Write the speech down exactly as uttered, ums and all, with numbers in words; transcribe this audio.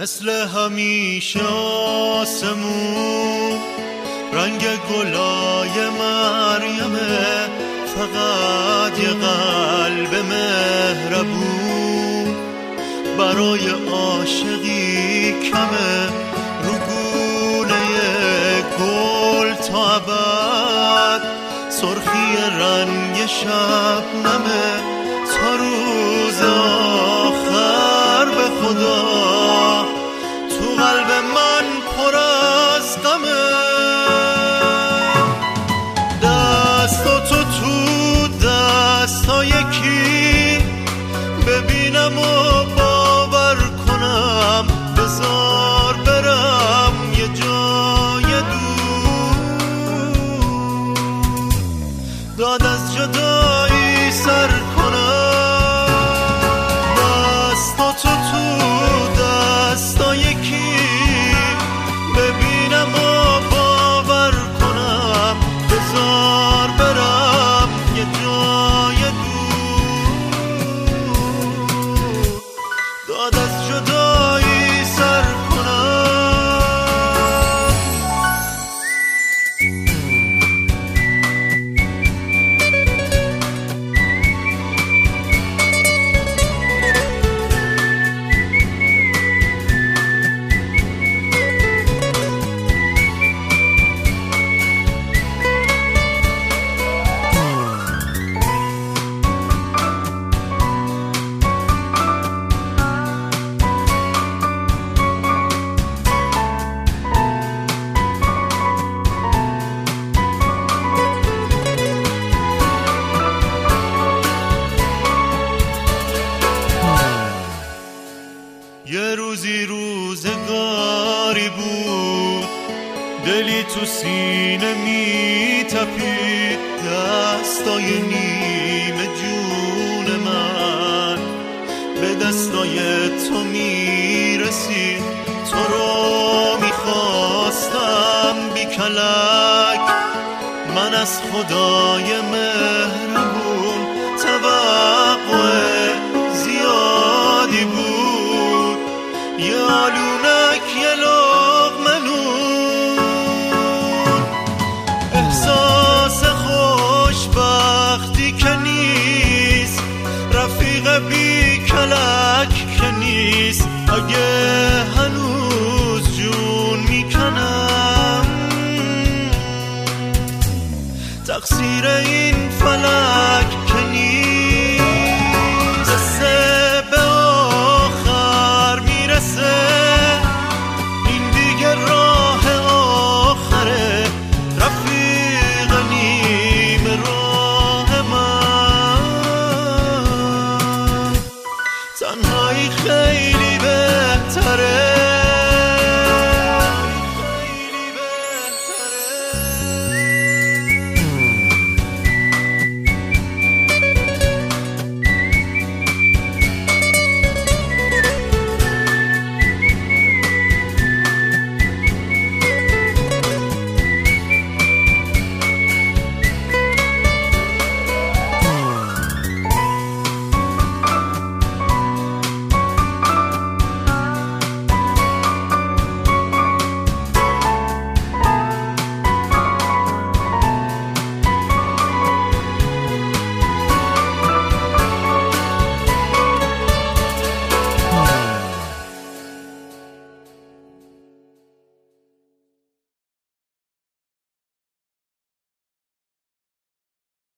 مثل همیشه آسمون رنگ گلای مریمه، فقط یه قلب مهربون برای عاشقی کمه، رو گونه گل تا ابد سرخی رنگ شبنمه، تا روز آخر به خدا تو قلب من پر از غمه. دستاتو تو دستای کی ببینم و باور کنم، بذار برم یه جای دور، داد از جدایی سر کنم. دستاتو تو دستای کی ببینم و باور کنم، بذار برم یه جای دور، داد از جدایی سر کنم. یه روزی روزگاری بود، دلی تو سینه می تپید، دستای نیمه جون من به دستای تو می رسید. تو رو می خواستم بی کلک، من از خدای مهربون توقع زیادی بود، یه آلونک یه لقمه نون. احساس خوشبختی که نیست، رفیق بی کلک که نیست، اگه هنوز جون میکنم تقصیر این فلک که نیست.